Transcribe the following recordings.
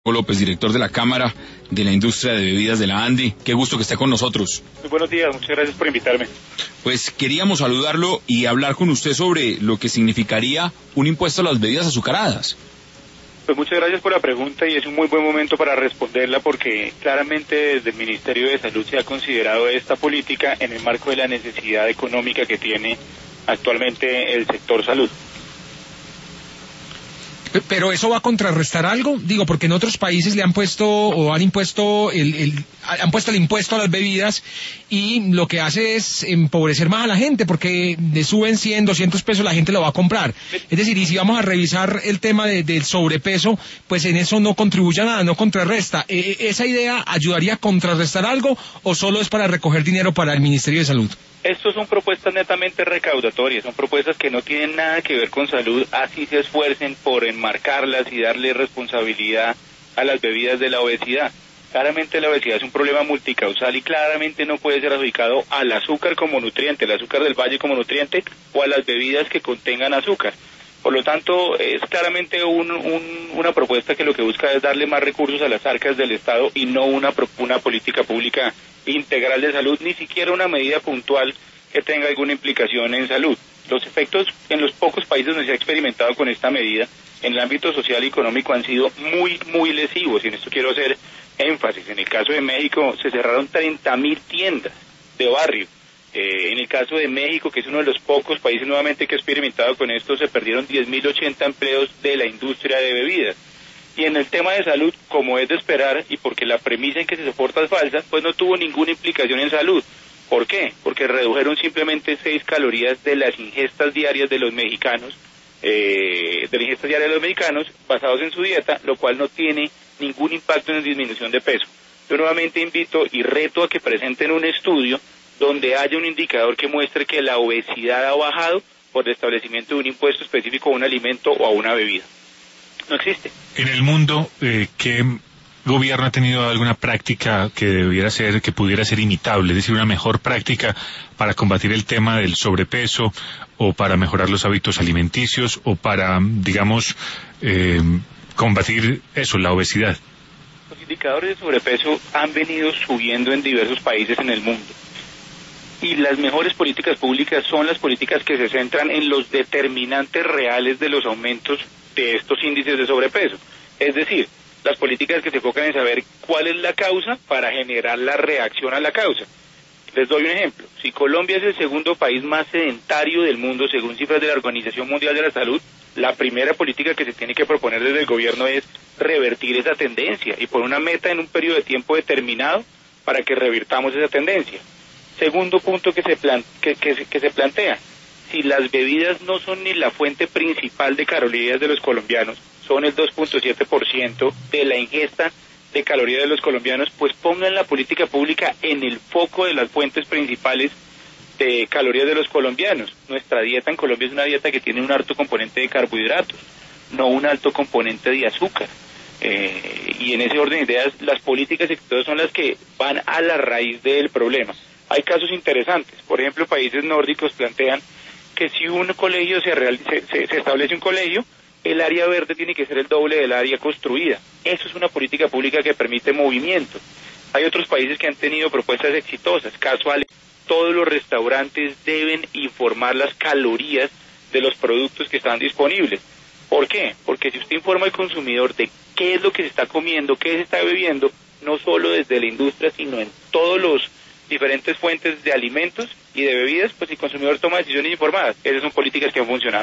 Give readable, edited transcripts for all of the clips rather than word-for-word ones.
López, director de la Cámara de la Industria de Bebidas de la ANDI. Qué gusto que esté con nosotros. Muy buenos días, muchas gracias por invitarme. Pues queríamos saludarlo y hablar con usted sobre lo que significaría un impuesto a las bebidas azucaradas. Pues muchas gracias por la pregunta y es un muy buen momento para responderla porque claramente desde el Ministerio de Salud se ha considerado esta política en el marco de la necesidad económica que tiene actualmente el sector salud. Pero eso va a contrarrestar algo, digo, porque en otros países le han puesto o han impuesto han puesto el impuesto a las bebidas y lo que hace es empobrecer más a la gente porque le suben 100, 200 pesos, la gente lo va a comprar. Es decir, y si vamos a revisar el tema del sobrepeso, pues en eso no contribuye a nada, no contrarresta. ¿Esa idea ayudaría a contrarrestar algo o solo es para recoger dinero para el Ministerio de Salud? Estos son propuestas netamente recaudatorias, son propuestas que no tienen nada que ver con salud, así se esfuercen por enmarcarlas y darle responsabilidad a las bebidas de la obesidad. Claramente la obesidad es un problema multicausal y claramente no puede ser adjudicado al azúcar como nutriente, el azúcar del valle como nutriente o a las bebidas que contengan azúcar. Por lo tanto, es claramente una propuesta que lo que busca es darle más recursos a las arcas del Estado y no una política pública integral de salud, ni siquiera una medida puntual que tenga alguna implicación en salud. Los efectos en los pocos países donde se ha experimentado con esta medida en el ámbito social y económico han sido muy lesivos, y en esto quiero hacer énfasis. En el caso de México se cerraron 30.000 tiendas de barrio. En el caso de México, que es uno de los pocos países nuevamente que ha experimentado con esto, se perdieron 10.080 empleos de la industria de bebidas. Y en el tema de salud, como es de esperar, y porque la premisa en que se soporta es falsa, pues no tuvo ninguna implicación en salud. ¿Por qué? Porque redujeron simplemente 6 calorías de las ingestas diarias de los mexicanos, basados en su dieta, lo cual no tiene ningún impacto en la disminución de peso. Yo nuevamente invito y reto a que presenten un estudio donde haya un indicador que muestre que la obesidad ha bajado por el establecimiento de un impuesto específico a un alimento o a una bebida. No existe. En el mundo, ¿qué gobierno ha tenido alguna práctica que pudiera ser imitable? Es decir, una mejor práctica para combatir el tema del sobrepeso o para mejorar los hábitos alimenticios o para, digamos, combatir la obesidad. Los indicadores de sobrepeso han venido subiendo en diversos países en el mundo. Y las mejores políticas públicas son las políticas que se centran en los determinantes reales de los aumentos de estos índices de sobrepeso. Es decir, las políticas que se enfocan en saber cuál es la causa para generar la reacción a la causa. Les doy un ejemplo. Si Colombia es el segundo país más sedentario del mundo, según cifras de la Organización Mundial de la Salud, la primera política que se tiene que proponer desde el gobierno es revertir esa tendencia y poner una meta en un periodo de tiempo determinado para que revirtamos esa tendencia. Segundo punto que se plantea, si las bebidas no son ni la fuente principal de calorías de los colombianos, son el 2.7% de la ingesta de calorías de los colombianos, pues pongan la política pública en el foco de las fuentes principales de calorías de los colombianos. Nuestra dieta en Colombia es una dieta que tiene un alto componente de carbohidratos, no un alto componente de azúcar. Y en ese orden de ideas, las políticas exitosas son las que van a la raíz del problema. Hay casos interesantes. Por ejemplo, países nórdicos plantean que si un colegio se establece un colegio, el área verde tiene que ser el doble del área construida. Eso es una política pública que permite movimiento. Hay otros países que han tenido propuestas exitosas. Caso Ale, todos los restaurantes deben informar las calorías de los productos que están disponibles. ¿Por qué? Porque si usted informa al consumidor de qué es lo que se está comiendo, qué se está bebiendo, no solo desde la industria, sino en todos los diferentes fuentes de alimentos y de bebidas, pues el consumidor toma decisiones informadas. Esas son políticas que han funcionado.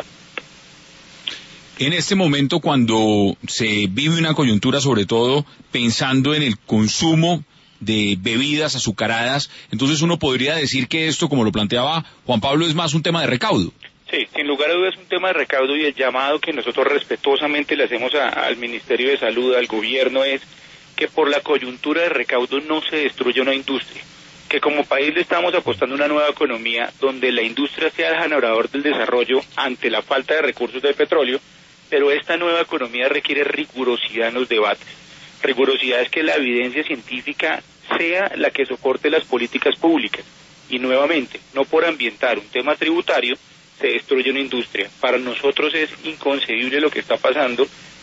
En este momento, cuando se vive una coyuntura, sobre todo pensando en el consumo de bebidas azucaradas, entonces uno podría decir que esto, como lo planteaba Juan Pablo, es más un tema de recaudo. Sí, sin lugar a dudas es un tema de recaudo, y el llamado que nosotros respetuosamente le hacemos al Ministerio de Salud, al gobierno, es que por la coyuntura de recaudo no se destruya una industria. Que como país le estamos apostando a una nueva economía donde la industria sea el generador del desarrollo ante la falta de recursos del petróleo, pero esta nueva economía requiere rigurosidad en los debates. Rigurosidad es que la evidencia científica sea la que soporte las políticas públicas. Y nuevamente, no por ambientar un tema tributario se destruye una industria. Para nosotros es inconcebible lo que está pasando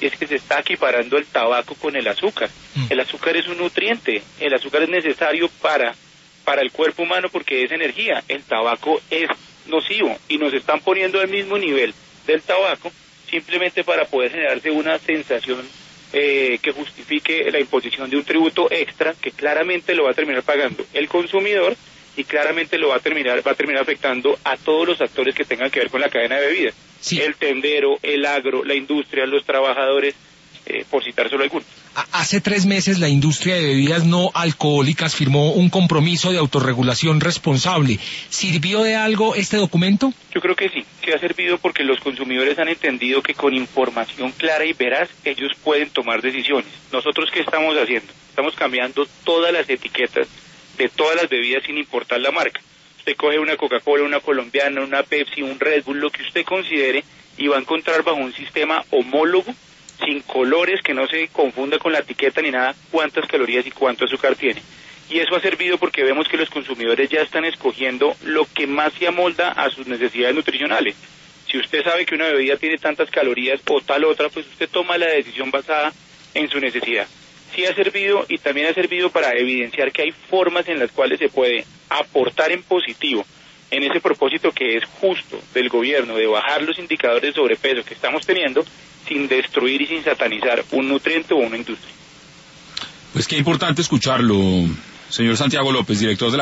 y es que se está equiparando el tabaco con el azúcar. El azúcar es un nutriente, el azúcar es necesario para el cuerpo humano porque es energía. El tabaco es nocivo y nos están poniendo al mismo nivel del tabaco simplemente para poder generarse una sensación que justifique la imposición de un tributo extra que claramente lo va a terminar pagando el consumidor y claramente lo va a terminar afectando a todos los actores que tengan que ver con la cadena de bebidas. Sí. El tendero, el agro, la industria, los trabajadores, por citar solo algunos. Hace 3 meses la industria de bebidas no alcohólicas firmó un compromiso de autorregulación responsable. ¿Sirvió de algo este documento? Yo creo que sí ha servido porque los consumidores han entendido que con información clara y veraz ellos pueden tomar decisiones. ¿Nosotros qué estamos haciendo? Estamos cambiando todas las etiquetas de todas las bebidas sin importar la marca. Usted coge una Coca-Cola, una colombiana, una Pepsi, un Red Bull, lo que usted considere, y va a encontrar bajo un sistema homólogo, sin colores, que no se confunda con la etiqueta ni nada, cuántas calorías y cuánto azúcar tiene. Y eso ha servido porque vemos que los consumidores ya están escogiendo lo que más se amolda a sus necesidades nutricionales. Si usted sabe que una bebida tiene tantas calorías o tal otra, pues usted toma la decisión basada en su necesidad. Sí ha servido y también ha servido para evidenciar que hay formas en las cuales se puede aportar en positivo en ese propósito que es justo del gobierno de bajar los indicadores de sobrepeso que estamos teniendo sin destruir y sin satanizar un nutriente o una industria. Pues qué importante escucharlo, señor Santiago López, director de la